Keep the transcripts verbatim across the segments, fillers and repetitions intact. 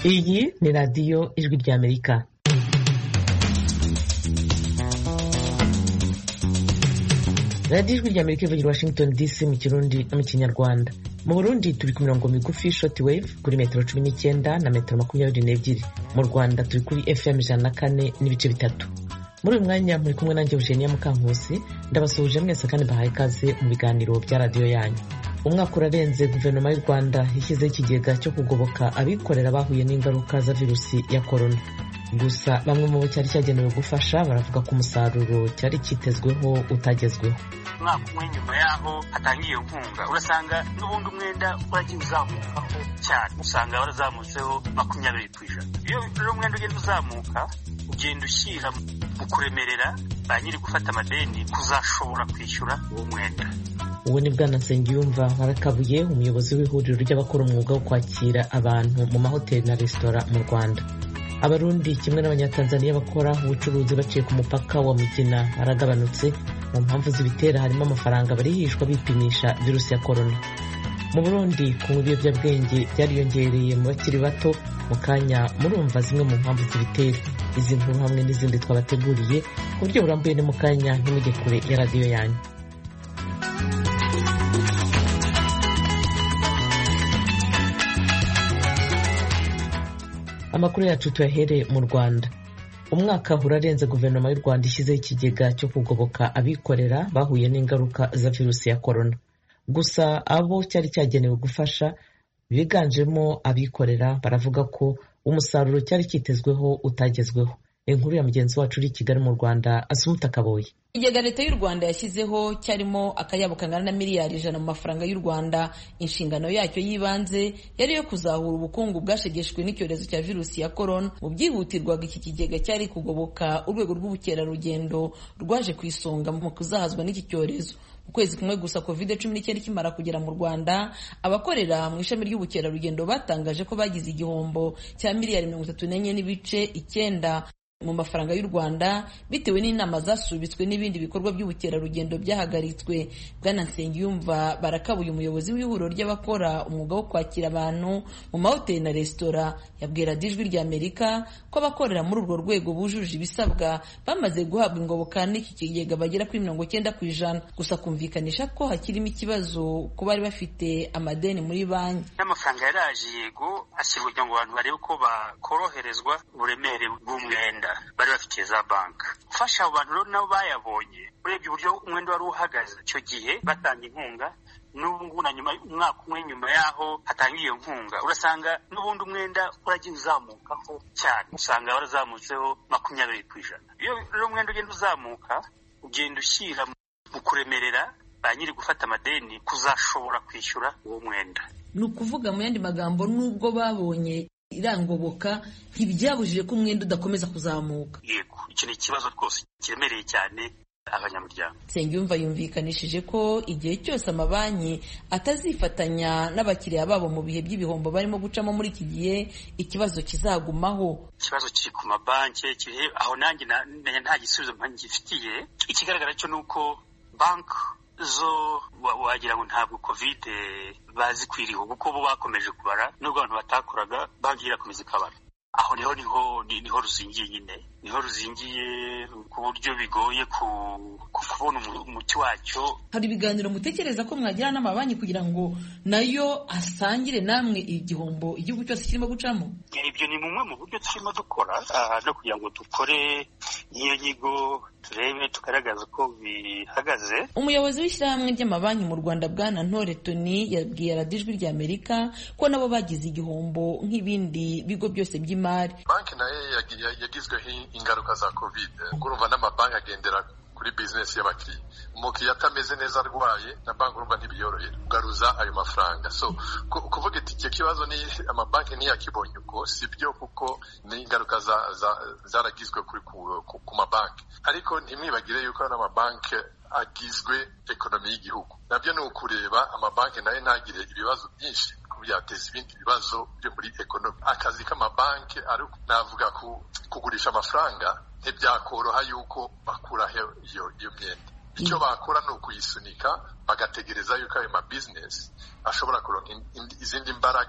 Iyi ni radiyo ijwi ry'Amerika. radiyo ijwi ry'Amerika ivugira Washington D C mu Kirundi no mu Kinyarwanda. Mu Burundi turi ku mirongo migufi shortwave kuri metero cumi n'icyenda na metero makumyabiri n'ebyiri. Mu Rwanda turi kuri F M ijana na kane n'ibice bitatu. Muri uyu mwanya muri kumwe nanjye Eugenia Mukankusi, ndabasuhuje mwese kandi bahaye ikaze mu biganiro bya radiyo yanyu. Umwaka urarenze guverinoma y'u Rwanda yashyizeho ikigega cyo kugoboka abikorera bahuye n'ingaruka za virusi ya corona. Gusa bamwe mu bo cyari cyagenewe gufasha baravuga ko umusaruro cyari kitezweho utagezweho. Umwaka umwe nyuma yaho hatangiye inkunga, urasanga n'ubundi umwenda uragiye uzamukaho cyane, usanga warazamutseho makumyabiri ku ijana. Iyo rero umwenda ugenda uzamuka, ugenda ushyira mu kuremerera ba nyiri gufata amadeni kuzashobora kwishyura uwo mwenda. Uwo ni Bwana Nsengiyumva Barakabuye, umuyobozi w'ihuriro ry'abakora umwuga wo kwakira abantu mu mahoteli na resitora mu Rwanda. Abarundi kimwe n'Abanyatanzania bakora ubucuruzi baciye ku mupaka wa Mugina baragabanutse. Mu mpamvu zibitera harimo amafaranga barihishwa bipimisha virusi ya corona. Mu Burundi kunywa ibiyobyabwenge byariyongereye mu bakiri bato. Mu kanya murumva zimwe mu mpamvu zibitera. Izi nkuru hamwe n'izindi twabateguriye ku buryo burambuye ni mu kanya ntimujye kure ya radiyo yanyu. Amakuru yacu tuyahere mu Rwanda. Umwaka urarenze guverinoma y'u Rwanda ishyizeho ikigega cyo kugoboka abikorera bahuye n'ingaruka za virusi ya corona. Gusa abo cyari cyagenewe gufasha biganjemo abikorera baravuga ko umusaruro cyari kitezweho utagezweho. Inkuru ya mugenzi wacu uri Kigali mu Rwanda Asumuta Kaboyi. Ikigega leta y'u Rwanda yashyizeho cyarimo akayabo kangana na miliyari ijana mu mafaranga y'u Rwanda. Inshingano yacyo yibanze yari yo kuzahura ubukungu bwashegeshwe n'icyorezo cya virusi ya corona. Mu byihutirwaga iki kigega cyari kugoboka urwego rw'ubukerarugendo rwaje ku isonga mu kuzahazwa n'iki cyorezo. Mu kwezi kumwe gusa covid cumi n'icyenda ikimara kugera mu Rwanda, abakorera mu ishami ry'ubukerarugendo batangaje ko bagize igihombo cya miliyari mirongo itatu n'enye n'ibice icyenda mu mafaranga y'u Rwanda bitewe n'inama zasubitswe n'ibindi bikorwa by'ubukerarugendo byahagaritswe. Bwana Nsengiyumva Barakabuye, umuyobozi w'ihuriro ry'abakora umwuga wo kwakira abantu mu mahoteli na resitora, yabwira Ijwi ry'Amerika ko abakorera muri urwo rwego bujuje ibisabwa bamaze guhabwa ingoboka n'iki kigega bagera kuri mirongo cyenda ku ijana. Gusa kumvikanisha ko hakirimo ikibazo ko bari bafite amadeni muri banki. N'amafaranga yaraje yego ashyirwa kugira ngo abantu barebe ko bakoroherezwa uburemere bw'umwenda bari bafitiye za banki. Ufasha abo bantu rero nabo bayabonye, urebye uburyo umwenda wari uhagaze icyo gihe batanga inkunga, n'ubu ngubu na nyuma umwaka umwe nyuma yaho hatangiye iyo nkunga, urasanga n'ubundi umwenda uragiye uzamukaho cyane, usanga warazamutseho makumyabiri ku ijana. Iyo rero umwenda ugenda uzamuka, ugenda ushyira mu kuremerera ba nyiri gufata amadeni kuzashobora kwishyura uwo mwenda. Ni ukuvuga mu yandi magambo, nubwo babonye irangoboka ntibyabujije ko umwenda udakomeza kuzamuka. Yego, iki ni ikibazo rwose kiremereye cyane abanyamuryango. Nsengiyumva yumvikanishije ko igihe cyose amabanki atazifatanya n'abakiriya babo mu bihe by'ibihombo barimo gucamo muri iki gihe, ikibazo kizagumaho. Ikibazo kiri ku mabanki, kiri aho nanjye nta gisubizo ngifitiye. Ikigaragara cyo nuko banki zo wagira ngo ntabwo covid bazi kwiriho, kuko bo bakomeje kubara nubwo abantu batakoraga, banki irakomeza ikabara. Aho niho niho niho ruzingiye nyine, niho ruzingiye ku buryo bigoye kubona umuti wacyo. Hari ibiganiro mutekereza ko mwagira n'amabanki kugira ngo nayo asangire namwe igihombo igihugu cyose kirimo gucamo? Ibyo ni mumwe mu buryo turimo dukora, no kugira ngo dukore iyo nyigo turebe tugaragaza uko bihagaze. Umuyobozi w'ishyirahamwe ry'amabanki mu Rwanda Bwana Ntore Tony yabwiye radiyo Ijwi ry'Amerika ko nabo bagize igihombo nk'ibindi bigo byose by'imari. Banki nayo yagizweho ingaruka za covid. Urumva n'amabanki agendera kuri business y'abakiriya. Umukiriya atameze neza arwaye, na banki urumva ntibiyorohera kugaruza ayo mafaranga. So kuvuga iti icyo kibazo ni amabanki ntiyakibonye uko sibyo, kuko ni ingaruka zaragizwe kuri ku mabanki. Ariko ntimwibagire yuko n'amabanki agizwe ekonomi y'igihugu. Nabyo ni ukureba amabanki nayo ntagire ibibazo byinshi byateza ibindi bibazo byo muri ekonomi. Akazi k'amabanki ari navuga kugurisha amafaranga, ntibyakoroha yuko bakuraho iyo iyo myenda. Icyo bakora ni ukuyisunika bagategereza yuko ayo ma business ashobora kuronka izindi mbaraga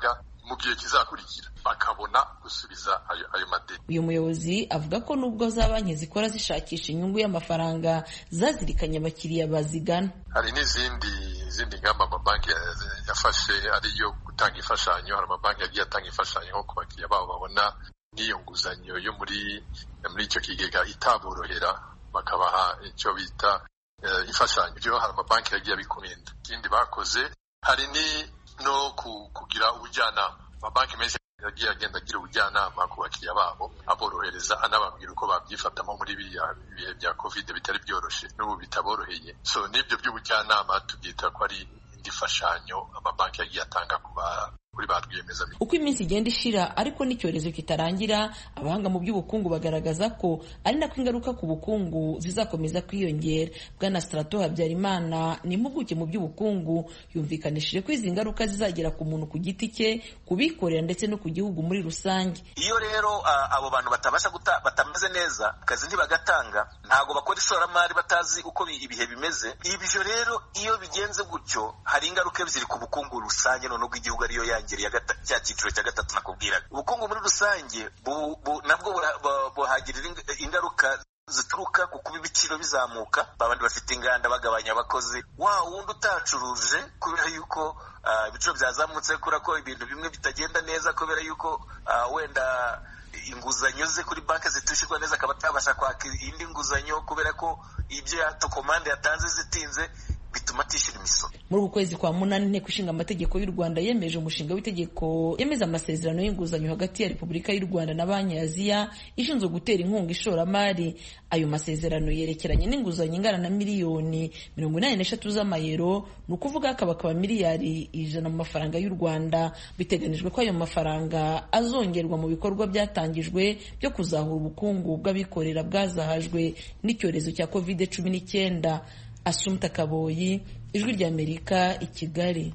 mu gihe kizakurikira bakabona gusubiza ayo, ayo madeni. Uyu muyobozi avuga ko nubwo za banki zikora zishakisha inyungu y'amafaranga zazirikanye abakiriya bazigana, hari n'izindi izindi ngamba amabanki yafashe ariyo gutanga imfashanyo. Hari amabanki yagiye atanga imfashanyo nko ku bakiriya babo babona n'iyo nguzanyo yo muri muri icyo kigega itaborohera bakabaha icyo bita uh, imfashanyo. Byo hari amabanki yagiye abikuminda. Ikindi bakoze hari ni no kugira ubujyanama. Amabanki menshi yagiye agenda agira ubujyanama ku bakiriya babo aborohereza anababwira uko babyifatamo muri bihe bya covid bitari byoroshe n'ubu bitaboroheye. So n'ibyo by'ubujyanama tubyita ko ari indi fashanyo amabanki yagiye atanga ku kuri ba rwiyemezamirimo. Uko iminsi igenda ishira ariko n'icyorezo kitarangira, abahanga mu by'ubukungu bagaragaza ko ari nako ingaruka ku bukungu zizakomeza kwiyongera. Bwana Strato Habyarimana ni impuguke mu by'ubukungu, yumvikanishije ko izi ngaruka zizagera ku muntu ku giti cye, kubikorera ndetse no ku gihugu muri rusange. Iyo rero uh, abo bantu batabasha guta batameze neza, akazi ntibagatanga, ntago bakora ishoramari batazi uko ibihe bimeze. Ibyo rero iyo bigenze gutyo hari ingaruka ebyiri ku bukungu rusange none bw'igihugu ariyo ya cya cyiciro cya gatatu nakubwiraga. Ubukungu muri rusange bu, bu, nabwo buhagirira ingaruka zituruka ku kuba ibiciro bizamuka, babandi bafite inganda bagabanya abakozi, wa wundi utacuruje kubera yuko uh, ibiciro byazamutse, kubera ko ibintu bimwe bitagenda neza, kubera yuko uh, wenda inguzanyo ze kuri banki zitushirwa neza, akaba atabasha kwaka indi nguzanyo kubera ko ibyo yatokomande yatanze zitinze, bituma atishyura imisoro. Muri uku kwezi kwa munani inteko ishinga amategeko y'u Rwanda yemeje umushinga w'itegeko yemeza amasezerano y'inguzanyo hagati ya Repubulika y'u Rwanda na Banki ya Aziya ishinzwe gutera inkunga ishoramari. Ayo masezerano yerekeranye n'inguzanyo ingana na miliyoni mirongo inani n'eshatu z'amayero, ni ukuvuga akaba akaba miliyari ijana mu mafaranga y'u Rwanda. Biteganijwe ko ayo mafaranga azongerwa mu bikorwa byatangijwe byo kuzahura ubukungu bw'abikorera bwazahajwe n'icyorezo cya covid cumi n'icyenda. Asumta Kaboyi, Ijwi ry'Amerika, i Kigali.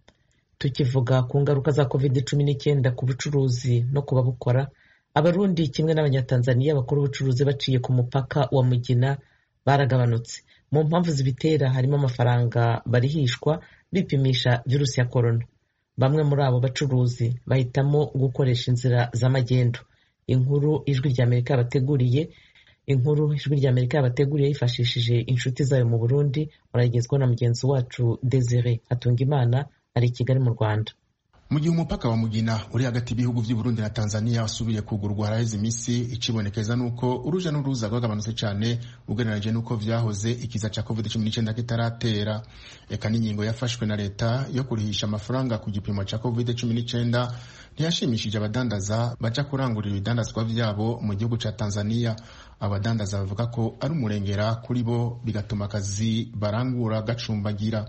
Tukivuga ku ngaruka za covid cumi n'icyenda ku bucuruzi no ku babukora, Abarundi kimwe n'Abanyatanzaniya bakora ubucuruzi baciye ku mupaka wa Mugina baragabanutse. Mu mpamvu zibitera harimo amafaranga barihishwa bipimisha virusi ya corona. Bamwe muri abo bacuruzi bahitamo gukoresha inzira z'amagendo. Inkuru Ijwi ry'Amerika bateguriye Inkuru Ijwi ry'Amerika yabateguriye yifashishije inshuti zayo mu Burundi, uragezwa na mugenzi wacu Desire Hatungimana ari i Kigali mu Rwanda. Mu gihe umupaka wa Mugina uri hagati y'ibihugu by'u Burundi na Tanzania wasubiye kugurwa haraheze iminsi, ikibonekeza nuko uruja n'uruza rwagabanutse cyane ugereranije nuko vyahoze ikiza ca covid cumi n'icyenda kitaratera. Eka n'ingingo yafashwe na leta yo kurihisha amafaranga ku gipimo ca covid cumi n'icyenda ntiyashimishije abadandaza baja kurangurira ibidandazwa vyabo mu gihugu ca Tanzania. Abadandaza bavuga ko ari umurengera kuri bo, bigatuma akazi barangura gacumbagira.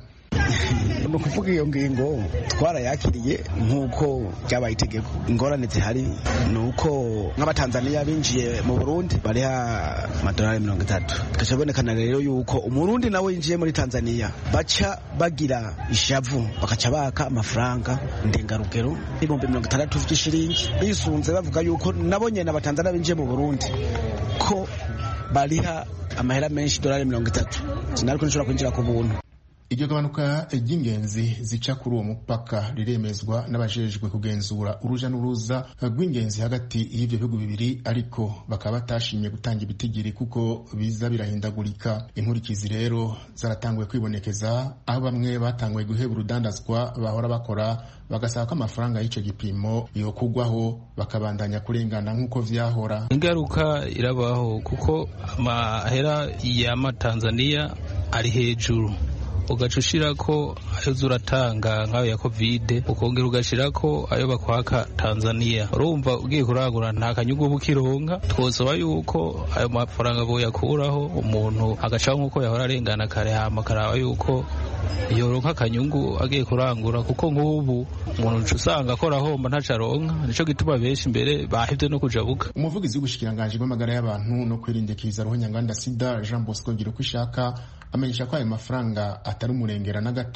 Ni ukuvuga iyo ngingo twarayakiriye nk'uko byabaye itegeko. Ingorane zihari ni uko nk'Abatanzaniya binjiye mu Burundi bariha amadolari mirongo itatu. Bikabonekana rero yuko umurundi nawe yinjiye muri Tanzania baca bagira ishavu, bakaca baka amafaranga ndengarugero ibihumbi mirongo itandatu vy'ishiringi, bisunze bavuga yuko nabo nyene Abatanzaniya binjiye mu Burundi ko bariha amahera menshi, dolari mirongo itatu. Sinariko nshobora kwinjira ku buntu. Iryo gabanuka ry'ingenzi zica kuri uwo mupaka riremezwa n'abajejwe kugenzura uruja n'uruza rw'ingenzi hagati y'ivyo bihugu bibiri, ariko bakaba batashimye gutanga ibitigiri kuko biza birahindagurika. Inkurikizi rero zaratanguye kwibonekeza, aho bamwe batanguye guheba urudandazwa bahora bakora, bagasaba ko amafaranga y'ico gipimo yokugwaho bakabandanya kurengana nk'uko vyahora. Ingaruka irabaho kuko amahera y'Amatanzaniya ari hejuru, ugaca ushirako ayo zuratanga nk'ayo ya covid, ukongera ugashirako ayo bakwaka Tanzania. Urumva ugiye kurangura nta kanyugu bukironka. Twosaba yuko ayo mafaranga boyakuraho, umuntu agaca nk'uko yahora arengana kare, hama karaba yuko yoronka akanyungu agiye kurangura, kuko nk'ubu umuntu usanga akora homba ntaca aronka. Nico gituma benshi imbere bahevye no kujabuka. Umuvugizi w'ubushikiranganji bw'amagara y'abantu no kwirindikiza ruhonyanganda sida Jean Bosco Ngirukwishaka amenyesha ko ayo mafaranga atari umurengera na gato,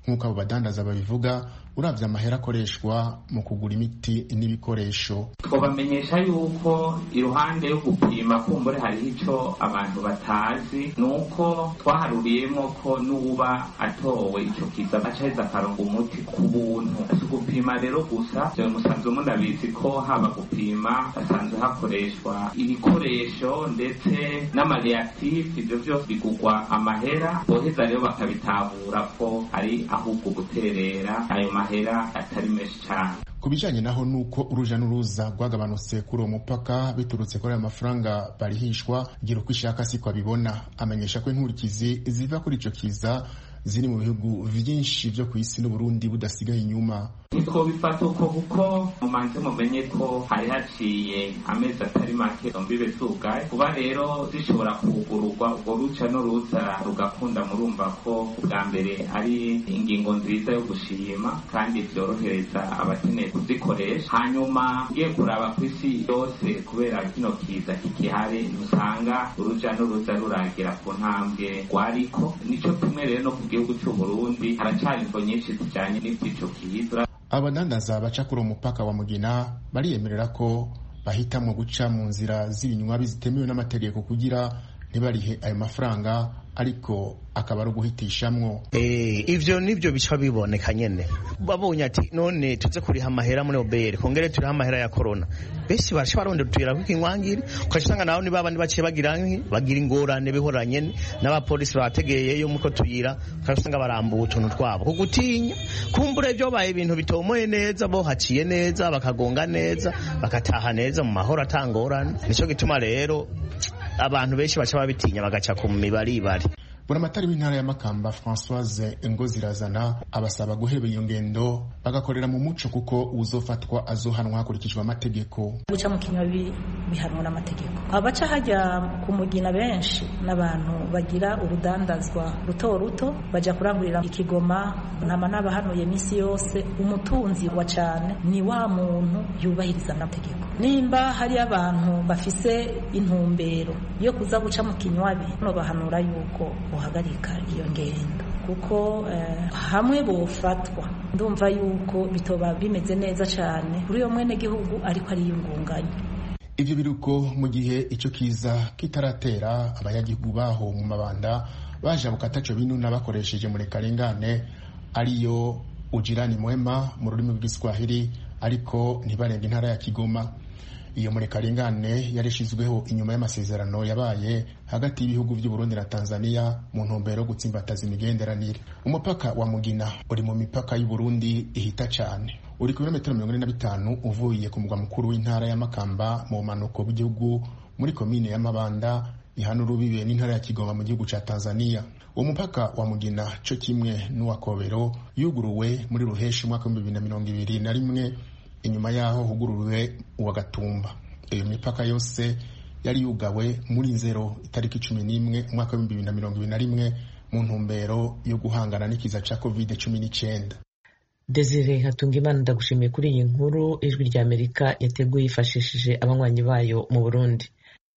nk'uko abo badandaza babivuga uravye amahera akoreshwa mu kugura imiti n'ibikoresho. Twabamenyesha yuko iruhande yo gupima kumbure hariho ico abantu batazi, nuko twaharuriyemo ko nuba atowe ico kiza acaheza akaronga umuti ku buntu. Si gupima rero gusa, vyo musanzwe munabizi ko haba gupima hasanzwe hakoreshwa ibikoresho ndetse n'amareactif, ivyo vyose bigurwa amahera, boheza rero bakabitahura ko ari ahubwo guterera ayo mahera atari menshi cyane. Kubijanye naho nuko uruja n'uruza rwagabanutse kuri uwo mupaka biturutse kuri ayo mafaranga barihishwa, gira uko ishaka siko abibona. Amenyesha ko inkurikizi ziva kuri ico kiza ziri mu bihugu vyinshi vyo kw'isi n'Uburundi budasigaye inyuma. Niko bifata uko kuko mumanze mumenye ko hari haciye amezi atari make mbibe zugaye, kuba rero zishobora kugururwa ubwo ruca n'uruza rugakunda, murumva ko bwa mbere ari ingingo nziza yo gushima kandi vyorohereza abakeneye kuzikoresha. Hanyuma ngiye kuraba kw'isi yose kubera kino kiza kikihari, usanga uruja n'uruza ruragira ku ntambwe rwariko. Nico kimwe rero no ku gihugu cy'u Burundi haracari imvo nyinshi zijanye n'ivy'ico kiza. Abadandaza baca kuri umupaka wa Mugina bariyemerera ko bahitamwo guca mu nzira z'ibinywa bizitemewe n'amategeko kugira ntibarihe ayo mafaranga, ariko akaba ari uguhitishamwo. Eh, ivyo nivyo bica biboneka nyene. Babonye ati none tuze kuriha amahera muri obere, kongere turiha amahera ya corona. Besi barashe barondera tuyira kw'inkwangiri, ukashanga naho ni babandi baciye bagira bagira ingorane bihoranye n'abapolisi bategeyeyo muko tuyira, ukasanga barambuye utuntu twabo kugutinya. Kumbura ivyo baye ibintu bitomoye neza, bo haciye neza, bakagonga neza, bakataha neza mu mahoro atangorane. Nico gituma rero abantu benshi baca babitinya bagaca ku mibaribari. Buramatari w'intara ya Makamba Françoise Ngozirazana abasaba guheba iyo ngendo bagakorera mu muco kuko uzofatwa azohanwa hakurikijwe amategeko. Guca mu kinywa bihanwa n'amategeko. Abaca hajya ku Mugina benshi n'abantu bagira urudandazwa ruto ruto baja kurangurira ikigoma, ntama n'abahanuye misi yose. Umutunzi wa cane ni wa muntu yubahiriza amategeko. Nimba hari abantu bafise intumbero yo kuza guca mu kinywabi, no bahanura yuko uhagarika iyo ngendo kuko eh, hamwe bofatwa ndumva yuko bitoba bimeze neza cyane kuri yo mwene gihugu ariko ari yungunganya. Ivyo biruko mu gihe ico kiza kitaratera, abanyagihugu baho mu mabanda baje bukataco binuna bakoresheje muri karengane ariyo ujirani mwema mu rurimi rw'Igiswahili, ariko ntibarenga intara ya Kigoma. Iyo muri karengane yarishizweho inyuma y'amasezerano yabaye hagati y'ibihugu by'u Burundi na Tanzania mu ntumbero yo gutsimbataza imigenderanire. Umupaka wa Mugina uri mu mipaka y'u Burundi ihita cyane, uri ku birometero mirongo ine na bitanu uvuye ku mugwa mukuru w'intara ya Makamba mu manuko bw'igihugu muri komine ya Mabanda ihana urubibe n'intara ya Kigoma mu gihugu ca Tanzania. Uwo mupaka wa Mugina cyo kimwe n'uwa Kobero yuguruwe muri Ruheshi mwaka wa bibiri na mirongo ibiri na rimwe, inyuma yaho huguruwe uwa Gatumba. Iyo mipaka yose yari yugawe muri nzero itariki cumi n'imwe umwaka wa bibiri na mirongo ibiri na rimwe mu ntumbero yo guhangana n'ikiza ca covid cumi n'icyenda. Desire Hatungimana ndagushimiye kuri iyi nkuru Ijwi rya Amerika yateguye yifashishije abanywanyi bayo mu Burundi.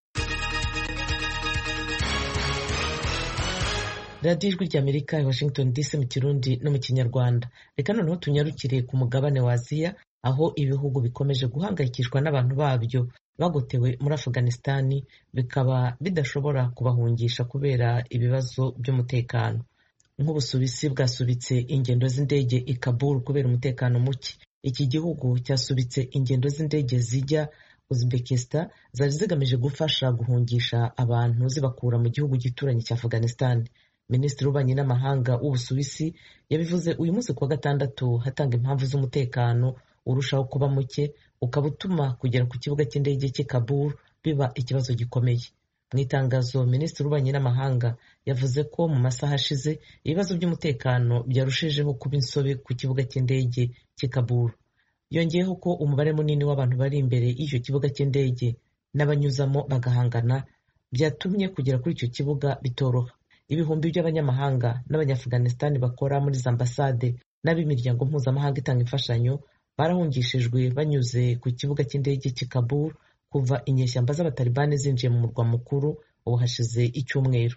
Radio Ijwi rya Amerika i Washington D C mu Kirundi no mu Kinyarwanda. Reka noneho tunyarukire ku mugabane wa Aziya, aho ibihugu bikomeje guhangayikishwa n'abantu babyo bagotewe muri Afghanistan bikaba bidashobora kubahungisha kubera ibibazo by'umutekano. Nk'Ubusuwisi bwasubitse ingendo z'indege i Kabul kubera umutekano muke. Iki gihugu cyasubitse ingendo z'indege zijya Uzbekistan zari zigamije gufasha guhungisha abantu zibakura mu gihugu gituranye cya Afghanistan. Minisitiri w'ububanyi n'amahanga w'Ubusuwisi yabivuze uyu munsi kuwa gatandatu, hatanga impamvu z'umutekano urushaho kuba muke ukaba utuma kugera ku kibuga cy'indege cy'i Kabul biba ikibazo gikomeye. Mu itangazo, Minisitiri w'ububanyi n'amahanga yavuze ko mu masaha ashize ibibazo by'umutekano byarushijeho kuba insobe ku kibuga cy'indege cy'i Kabul. Yongeyeho ko umubare munini w'abantu bari imbere y'icyo kibuga cy'indege n'abanyuzamo bagahangana byatumye kugera kuri icyo kibuga bitoroha. Ibihumbi by'abanyamahanga n'Abanyafghanistan bakora muri za ambasade n'ab'imiryango mpuzamahanga itanga imfashanyo barahungishijwe banyuze ku kibuga cy'indege cy'i Kabul kuva inyeshyamba z'abatalibani zinjiye mu murwa mukuru ubu hashize icyumweru.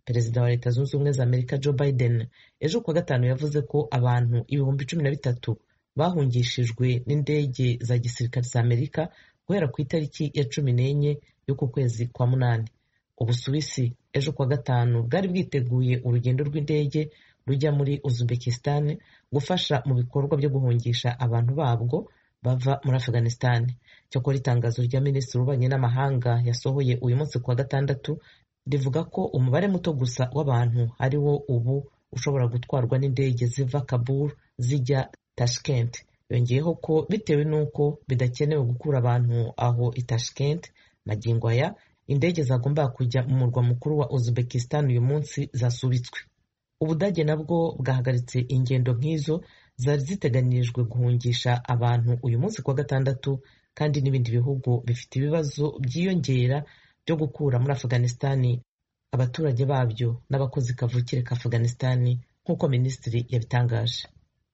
perezida wa leta zunze ubumwe za amerika Joe Biden ejo kuwa gatanu yavuze ko abantu ibihumbi cumi na bitatu bahungishijwe n'indege za gisirikare za amerika guhera ku itariki ya cumi n'enye y'uku kwezi kwa munani. Ubusuwisi ejo kuwa gatanu bwari bwiteguye urugendo rw'indege rujya muri Uzbekistan gufasha mu bikorwa byo guhungisha abantu babwo bava muri Afghanistan. Cyakora itangazo rya minisitiri w'ububanyi n'amahanga yasohoye uyu munsi kuwa gatandatu rivuga ko umubare muto gusa w'abantu ari wo ubu ushobora gutwarwa n'indege ziva Kabul zijya Tashkent. Yongeyeho ko bitewe n'uko bidakenewe gukura abantu aho i Tashkent, magingo aya indege zagombaga kujya mu murwa mukuru wa Uzbekistan uyu munsi zasubitswe. Ubudage nabwo bwahagaritse ingendo nk'izo zari ziteganyirijwe guhungisha abantu uyu munsi kuwa gatandatu, kandi n'ibindi bihugu bifite ibibazo byiyongera byo gukura muri Afghanistan abaturage babyo n'abakozi kavukire ka Afghanistan nk'uko minisitiri yabitangaje.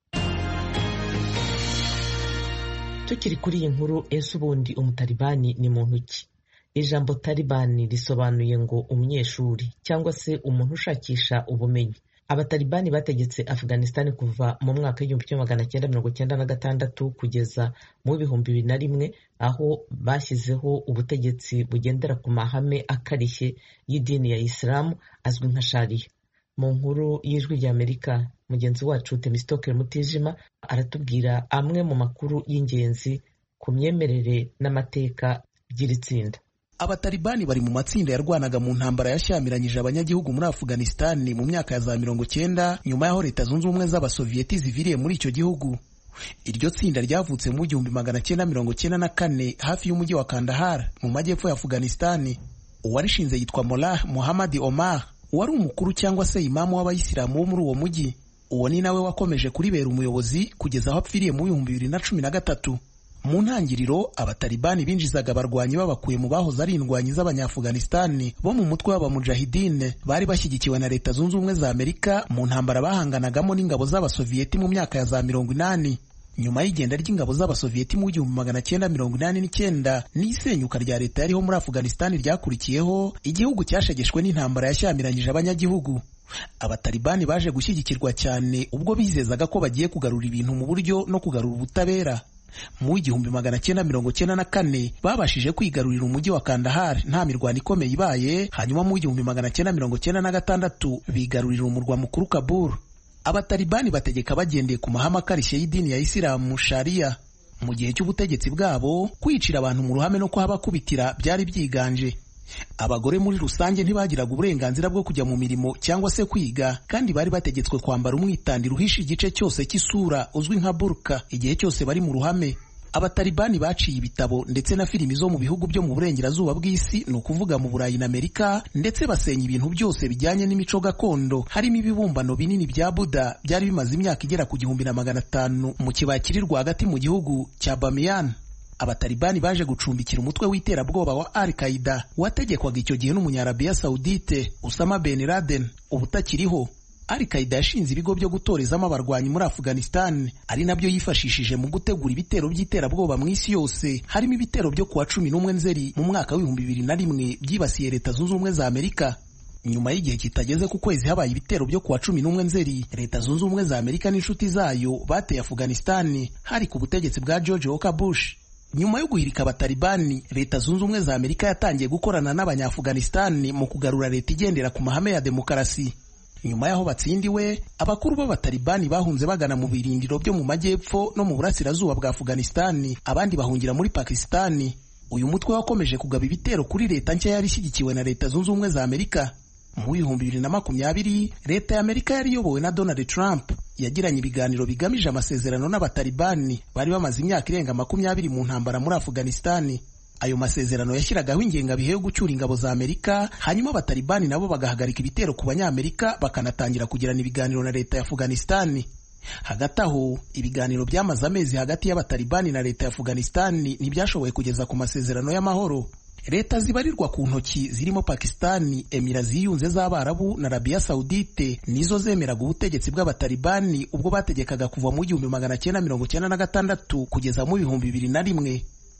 Tukiri kuri iyi nkuru, ese ubundi umutalibani ni muntu ki? Ijambo Talibani risobanuye ngo umunyeshuri cyangwa se umuntu ushakisha ubumenyi. Abatalibani bategetse Afghanistan kuva mu mwaka w'igihumbi kimwe magana cyenda mirongo cyenda na gatandatu kugeza mu bihumbi bibiri na rimwe, aho bashyizeho ubutegetsi bugendera ku mahame akarishye y'idini ya Isilamu azwi nka Sharia. Mu nkuru y'ijwi ry'Amerika, mugenzi wacu Temistokere Mutijima aratubwira amwe mu makuru y'ingenzi ku myemerere n'amateka by'iri tsinda. Abatalibani bari mu matsinda yarwanaga mu ntambara yashyamiranyije abanyagihugu muri Afghanistan mu myaka ya za mirongo cyenda nyuma y'aho leta zunze ubumwe z'abasoviyeti ziviriye muri icyo gihugu. Iryo tsinda ryavutse mu gihumbi magana cyenda mirongo cyenda na kane hafi y'umujyi wa Kandahar mu majyepfo ya Afghanistan. Uwarishinze yitwa Mullah Muhammad Omar, wari umukuru cyangwa se imamu w'abayisilamu wo muri uwo mujyi. Uwo ni nawe wakomeje kuribera umuyobozi kugeza aho apfiriye mu bihumbi bibiri na cumi na gatatu. Mu ntangiriro abatalibani binjizaga abarwanyi babakuye mu bahoze ari indwanyi z'Abanya-Afghanistan bo mu mutwe w'abamujahidine bari bashyigikiwe na leta zunze ubumwe za Amerika mu ntambara bahanganagamo n'ingabo z'abasoviyeti mu myaka ya za mirongo inani. Nyuma y'igenda ry'ingabo z'abasoviyeti mu gihumbi magana cyenda mirongo inani n'icyenda n'isenyuka rya leta yariho muri Afghanistan ryakurikiyeho, igihugu cyashegeshwe n'intambara yashyamiranyije abanyagihugu. Abatalibani baje gushyigikirwa cyane ubwo bizezaga ko bagiye kugarura ibintu mu buryo no kugarura ubutabera. Mu igihumbi magana cyenda mirongo cyenda na kane babashije kwigarurira umujyi wa Kandahar nta mirwano ikomeye ibaye. Hanyuma mu igihumbi magana cyenda mirongo cyenda na gatandatu bigarurira umurwa mukuru Kabul. Abatalibani bategeka bagendeye ku mahame akarishye y'idini ya Isilamu Sharia. Mu gihe cy'ubutegetsi bwabo, kwicira abantu mu ruhame no kuhabakubitira byari byiganje. Abagore muri rusange ntibagiraga uburenganzira bwo kujya mu mirimo cyangwa se kwiga, kandi bari bategetswe kwambara umwitandiro uhisha igice cyose cy'isura uzwi nka burka igihe cyose bari mu ruhame. Abatalibani baciye ibitabo ndetse na filimi zo mu bihugu byo mu burengerazuba bw'isi, ni ukuvuga mu Burayi na Amerika, ndetse basenya ibintu byose bijyanye n'imico gakondo, harimo ibibumbano binini bya Buda byari bimaze imyaka igera ku gihumbi na magana atanu mu kibaya kiri rwagati mu gihugu cya Bamiyan. Abatalibani baje gucumbikira umutwe w'iterabwoba wa Al-Qaeda wategekwaga icyo gihe n'umunyarabiya Saudite Osama bin Laden, ubutakiriho. Al-Qaeda yashinze ibigo byo gutorezamo abarwanyi muri Afghanistan, ari nabyo yifashishije mu gutegura ibitero by'iterabwoba mu isi yose, harimo ibitero byo kuwa cumi n'umwe Nzeri mu mwaka w'ibihumbi bibiri na rimwe byibasiye leta zunze ubumwe za Amerika. Nyuma y'igihe kitageze ku kwezi habaye ibitero byo kuwa cumi n'umwe Nzeri, leta zunze ubumwe za Amerika n'inshuti zayo bateye Afghanistan hari ku butegetsi bwa George Walker Bush. Nyuma yo guhirika abatalibani, leta zunze ubumwe za Amerika yatangiye gukorana n'Abanya-Afghanistan mu kugarura leta igendera ku mahame ya demokarasi. Nyuma y'aho batsindiwe, abakuru b'abatalibani bahunze bagana mu birindiro byo mu majyepfo no mu burasirazuba bwa Afghanistan, abandi bahungira muri Pakistan. Uyu mutwe wakomeje kugaba ibitero kuri leta nshya yari ishyigikiwe na leta zunze ubumwe za Amerika. Mu bihumbi bibiri na makumyabiri, leta ya Amerika yari iyobowe na Donald Trump yagiranye ibiganiro bigamije amasezerano n'abatalibani bari bamaze imyaka irenga makumyabiri mu ntambara muri Afghanistan. Ayo masezerano yashyiragaho ingengabihe yo gucyura ingabo za Amerika, hanyuma abatalibani nabo bagahagarika ibitero ku banyamerika bakanatangira kugirana ibiganiro na leta ya Afghanistan. Hagati aho, ibiganiro byamaze amezi hagati y'abatalibani na leta ya Afghanistan ntibyashoboye kugeza ku masezerano y'amahoro. Leta zibarirwa ku ntoki zirimo Pakistan, Emira ziyunze z'Abarabu na Arabia Saudite nizo zemeraga ubutegetsi bw'abatalibani ubwo bategekaga kuva mu gihumbi magana cyenda mirongo cyenda na gatandatu kugeza mu bihumbi bibiri na rimwe.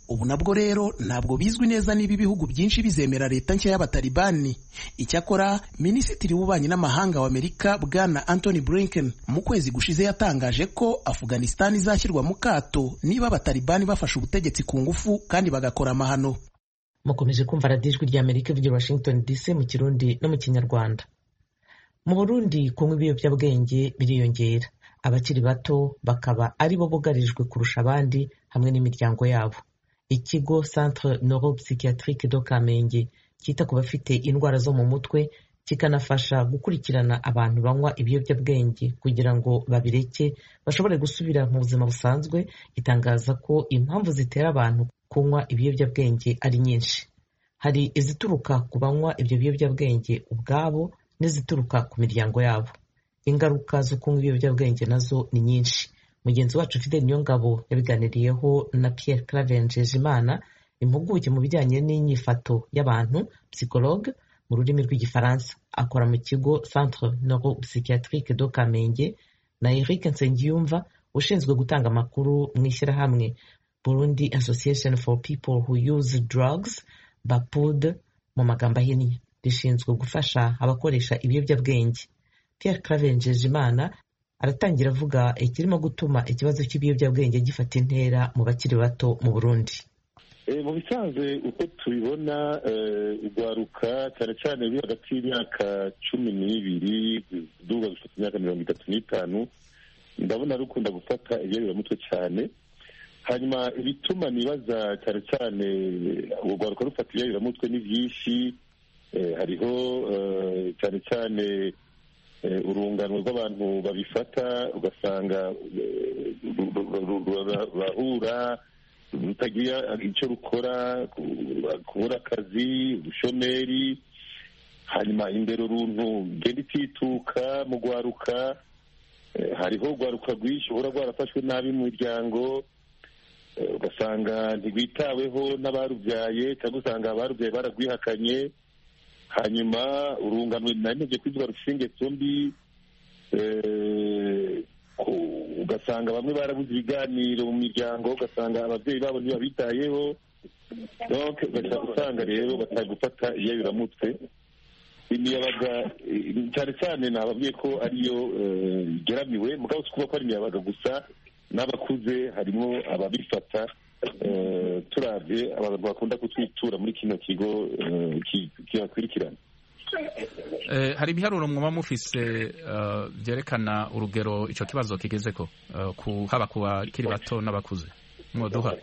ubu nabwo rero ntabwo bizwi neza niba ibihugu byinshi bizemera leta nshya y'abatalibani. Icyakora minisitiri w'ububanyi n'amahanga wa Amerika bwana Anthony Blinken mu kwezi gushize yatangaje ko Afghanistan izashyirwa mu kato niba abatalibani bafashe ubutegetsi ku ngufu kandi bagakora amahano. Mukomeje kumva radiyo ijwi ry'Amerika ivugira Washington D C mu Kirundi no mu Kinyarwanda. Mu Burundi kunywa ibiyobyabwenge biriyongera, abakiri bato bakaba ari bo bugarijwe kurusha abandi hamwe n'imiryango yabo. Ikigo Centre Neuropsychiatrique do Kamenge cyita ku bafite indwara zo mu mutwe kikanafasha gukurikirana abantu banywa ibiyobyabwenge kugira ngo babireke bashobore gusubira mu buzima busanzwe, itangaza ko impamvu zitera abantu kunywa ibiyobyabwenge ari nyinshi. Hari izituruka ku banywa ibyo biyobyabwenge ubwabo n'izituruka ku miryango yabo. Ingaruka zo kunywa ibiyobyabwenge nazo ni nyinshi. Mugenzi wacu Fidel Niyongabo yabiganiriyeho na Pierre Claver Njejimana, impuguke mu bijyanye n'inyifato y'abantu, psychologue mu rurimi rw'igifaransa, akora mu kigo Centre Neuropsychiatrique do Kamenge, na Eric Nsengiyumva ushinzwe gutanga amakuru mu ishyirahamwe Burundi Association for People Who Use Drugs, BAPUD mu magambo ahinnye, rishinzwe gufasha abakoresha ibiyobyabwenge. Pierre Claver Njejimana aratangira avuga ikirimo gutuma ikibazo cy'ibiyobyabwenge gifata intera mu bakiri bato mu Burundi. Mu bisanzwe uko tubibona urwaruka cyane cyane biri hagati y'imyaka cumi n'ibiri duga gufata imyaka mirongo itatu n'itanu, ndabona rukunda gufata ibiyobyamutwe cyane. Hanyuma ibituma nibaza cyane cyane urwaruka rufata ibiyobyamutwe ni byinshi. Hariho cyane cyane urungano rw'abantu babifata, ugasanga bahura rutagira icyo rukora, kubura akazi, ubushomeri, hanyuma imbere runtu genda itituka mu rwaruka. Hariho urwaruka rwinshi uhora rwarafashwe nabi mu miryango, ugasanga ntirwitaweho n'abarubyaye cyangwa usanga abarubyaye baragwihakanye. Hanyuma urungano nanone kwizwa rushinge zombi, ugasanga bamwe barabuze ibiganiro mu miryango, ugasanga ababyeyi babo ntibabitayeho, donc usanga rero batari gufata iyabiramutwe. Imiyabaga cyane cyane nababwiye ko ariyo igeramiwe, mugabo si kuba ko ari imiyabaga gusa, n'abakuze harimo ababifata. Turavye abantu bakunda kutwitura muri kino kigo kibakurikirana. Hari ibiharuro mwaba mufise byerekana urugero icyo kibazo kigezeko haba ku bakiri bato n'abakuze mwoduha?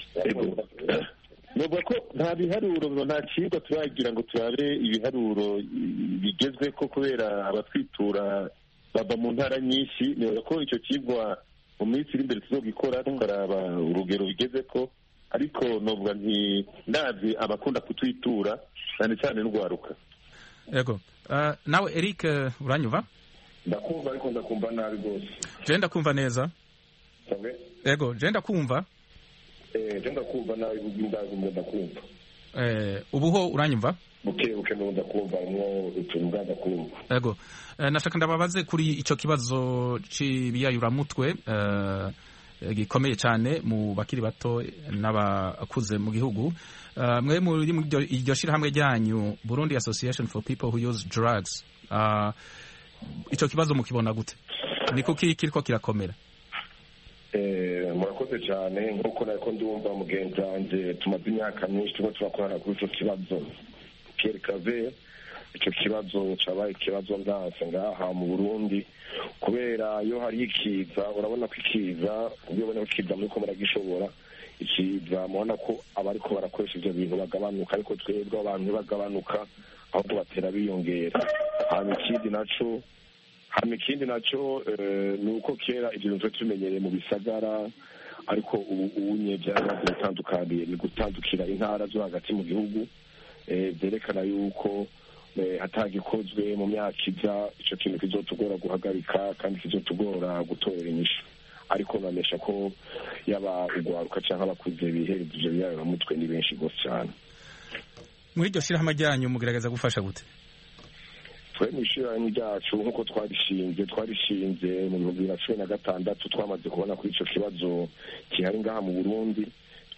Nubwo ko nta biharuro nta cigwa turagira ngo turabe ibiharuro bigezweko kubera abatwitura baba mu ntara nyinshi. Nibaza ko icyo cigwa mu minsi iri imbere tuzogikora tukaraba urugero bigeze ko, ariko novuga nti ndazi abakunda kutwitura cyane cyane n'urwaruka. Yego. Uh, nawe Eric uranyuva? Ndakumva ariko ndakumva nabi rwose. Je ndakumva neza. Sabe? Yego, je ndakumva. Eh, je ndakumva nabi ndazi ngo ndakumva. Eh, ubuho uranyumva? Buke buke ndo ndakumva mwo utunga ndakumva. Yego. Uh, nashaka ndababaze kuri ico kibazo c'ibiyayuramutwe uh, gikomeye cyane mu bakiri bato n'abakuze mu gihugu. Uh, mwe muri iryo shirahamwe ryanyu Burundi Association for People Who Use Drugs, uh, ico kibazo mukibona gute? Niko kiriko kirakomera? Eh, murakoze cyane. Nkuko nariko ndumva mugenzi wanje tumaze imyaka myinshi tuba turakorana kuri ico kibazo. Pierre Claver, icyo kibazo cyabaye ikibazo ndanse ngaha mu Burundi kubera iyo hari ikiza, urabona ko ikiza iyo ubona ikiza muri ko muragishobora ikiza mubona ko abariko barakoresha ibyo bintu bagabanuka, ariko twebwe abantu bagabanuka aho tubatera biyongera. hanyuma ikindi naco hanyuma ikindi naco ni uko kera ibyo bintu tumenyereye mu bisagara, ariko ubu unye byarabaze bitandukaniye ni gutandukira intara zo hagati mu gihugu. Byerekana yuko hatagikozwe mu myaka iza icyo kintu kizotugora guhagarika kandi kizotugora gutorera inyishu, ariko bamesha ko yaba urwaruka cyangwa abakuze bihereza ivyo biyaramutwe ni benshi gose cyane. Muri iryo shirahamwe ryanyu mugerageza gufasha gute? Twe mu shirahamwe ryacu nk'uko twarishinze twarishinze mu bihumbi bibiri na cumi na gatandatu twamaze kubona kuri ico kibazo kihari ngaha mu Burundi,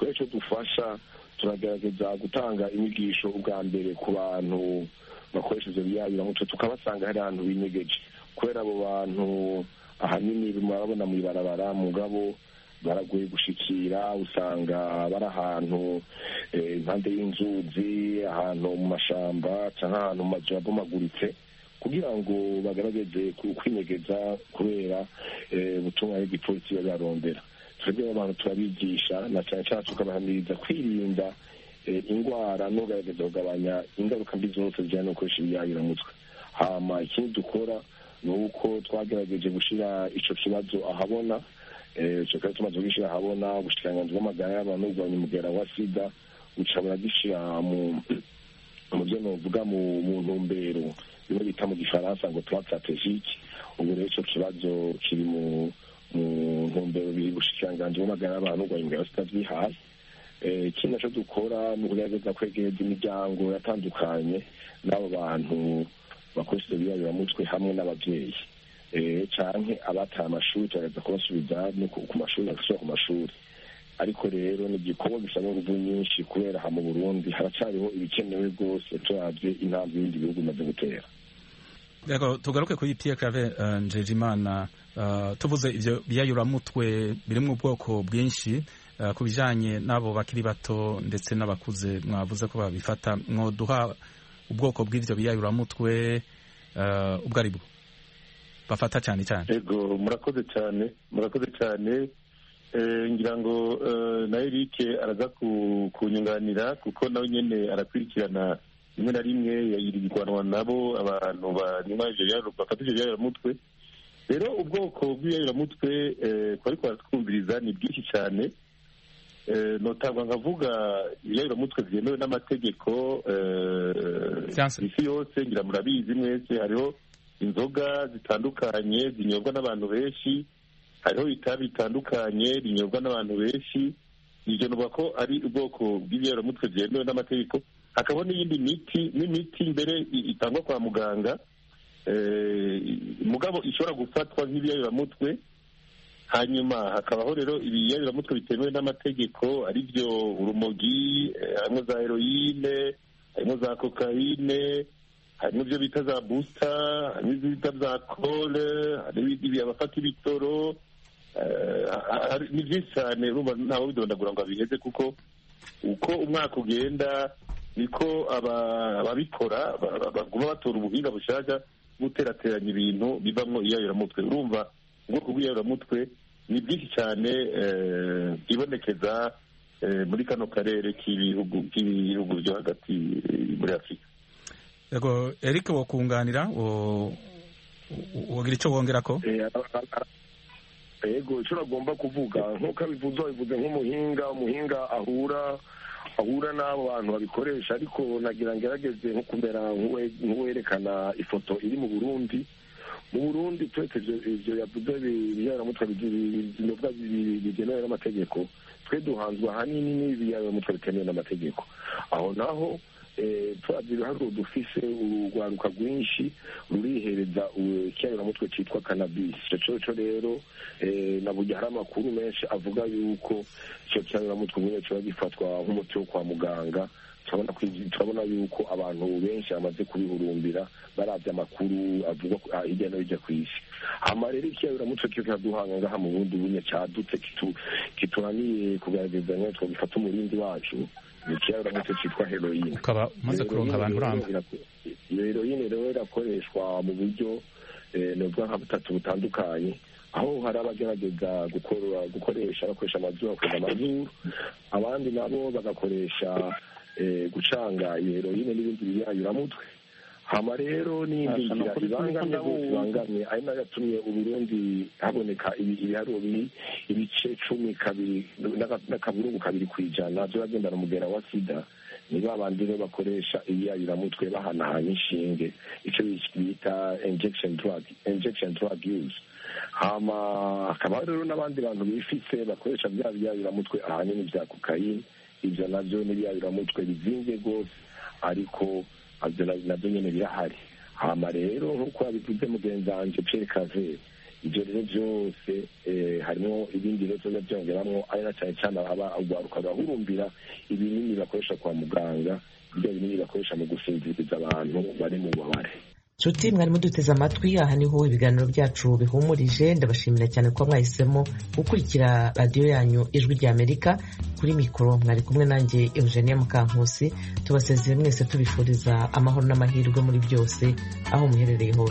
twese icyo dufasha turagerageza gutanga inyigisho ubwa mbere ku bantu bakoresha ibyo biyayuramutwe tukabasanga hari ahantu binyegeje kubera abo bantu ahanini murabona mu ibarabara mugabo baragoye gushikira usanga bari ahantu impande y'inzuzi ahantu mu mashamba cyangwa ahantu mu mazu yabomaguritse kugira ngo bagaragaze kwinyegeza kubera ubutumwa bw'igipolisi barondera twebwe abantu turabigisha na cyane cyane tukabahamiriza kwirinda indwara no kugaragaza kugabanya ingaruka mbi zose zijyanye no gukoresha ibiyayuramutwe hama ikindi dukora ni uko twagerageje gushyira icyo kibazo ahabona icyo kibazo tumaze kugishyira ahabona ubushikiranganji bw'amagara y'abantu n'ubugabanya umugera wa sida buca buragishyira mu byo novuga mu ntumbero bimwe bita mu gifaransa ngo tuba strategique ubu rero icyo kibazo kiri mu ntumbero biri ubushikiranganji bw'amagara y'abantu n'ubugabanya umugera wa sida byihaye ikindi nacyo dukora ni ukugerageza kwegereza imiryango yatandukanye n'abo bantu bakoresha ibiyayuramutwe hamwe n'ababyeyi canke abataye amashuri tugerageza kubasubiza ku mashuri bagasubira ku mashuri ariko rero ni igikorwa gisaba inguvu nyinshi kubera aha mu Burundi haracyariho ibikenewe rwose turavye intambwe y'ibindi bihugu bimaze gutera. Yego tugaruke kuri Pierre Claver uh, Njejimana uh, tuvuze ivyo biyayuramutwe biri mu bwoko bwinshi uh, ku bijanye n'abo bakiri bato ndetse n'abakuze mwavuze ko babifata mwoduha ubwoko bw'ivyo biyayuramutwe uh, ubwo ari bwo bafata cyane cyane. Yego murakoze cyane murakoze cyane eh, ngira ngo uh, na Eric araza kunyunganira kuko nawe nyene arakurikirana rimwe na rimwe yayirigwanwa nabo abantu banywa ivyo biyayuramutwe bafata ivyo biyayuramutwe rero ubwoko bw'ibiyayuramutwe eh, ko ariko baratwumviriza ni bwinshi cyane eh, notangwa nkavuga ibiyayuramutwe vyemewe n'amategeko eh, isi yose ngira murabizi mwese hariho inzoga zitandukanye zinyobwa n'abantu benshi hariho itabi bitandukanye binyobwa n'abantu benshi ivyo nuvuga ko ari ubwoko bw'ibiyayuramutwe vyemewe n'amategeko hakaba n'iyindi miti n'imiti mbere itangwa kwa muganga mugabo ishobora gufatwa nk'ibiyayuramutwe hanyuma hakabaho rero ibiyayuramutwe bitemewe n'amategeko ari byo urumogi harimo za heroine harimo za kokayine harimo ibyo bita za busta harimo ibyo bita za kole harimo abafata ibitoro ni byinshi cyane urumva ntawe bidondagura ngo abiheze kuko uko umwaka ugenda niko ababikora baguma batora ubuhinga bushaka guterateranya ibintu bivamo iyayuramutwe urumva ubwoko bw'iyayuramutwe ni bwinshi cyane bwibonekeza muri kano karere k'ibihugu k'ibihugu byo hagati muri Afurika. Yego Eric wo kunganira wogira icyo wongera ko yego icyo agomba kuvuga nk'uko abivuze bivuze nk'umuhinga umuhinga ahura ahura n'abo bantu babikoresha ariko nagira ngerageze nko kumera nk'uwerekana ifoto iri mu Burundi mu Burundi twese ivyo yavuze ibiyayuramutwe binyobwa bigenewe n'amategeko twe duhanzwe ahanini n'ibiyayuramutwe bitemewe n'amategeko aho naho turavye ibiharuro dufise urugwaruka rwinshi rurihereza ikiyayuramutwe citwa cannabis ico co rero naburya hari amakuru menshi avuga yuko ico kiyayuramutwe nyene kiba gifatwa nk'umuti wo kwa muganga turabona yuko abantu benshi bamaze kubihurumbira baravye amakuru avuga hirya no hirya kw'isi hama rero ikiyayuramutwe kikaduhanga ngaha mu bundi bunye cadutse kituraniye kugaragaza nyene twagifata umurindi wacu ni ikiyayuramutwe citwa heroine ukaba umaze kuronka abantu uramba iyo heroine rero irakoreshwa mu buryo novuga nka butatu butandukanye aho hari abagerageza gukoresha bakoresha amazuru bakoresha amazuru abandi nabo bagakoresha gucanga iyo heroine n'ibindi biyayuramutwe hama rero n'indi nzira ibangamye rwose ibangamye ari nayo yatumye uburundi haboneka ibiharuro ibice cumi kabiri n'akaburungu kabiri kw'ijana vy'abagendana umugera wa sida ni babandi rero bakoresha ibiyayuramutwe bahanahanya inshinge ico bita injection drug injection drug use hama hakaba rero n'abandi bantu bifise bakoresha vya biyayuramutwe ahanini vya kokayine ivyo navyo n'ibiyayuramutwe bizinze rwose ariko navyo nyene birahari hama rero nk'uko yabivuze mugenzi wanje Pierre Claver ibyo rero byose harimo ibindi bibazo biba byongeramo ari na cyane cyane aba urwaruka bahurumbira ibinini bakoresha kwa muganga, ibyo binini bakoresha mu gusinziriza abantu bari mu bubabare. nshuti mwari muduteze amatwi, aha niho ibiganiro byacu bihumurije. Ndabashimira cyane ko mwahisemo gukurikira radiyo yanyu Ijwi ry'Amerika. Kuri mikoro mwari kumwe nanjye Eugenia Mukankusi. Tubasezeye mwese tubifuriza amahoro n'amahirwe muri byose aho muherereye hose.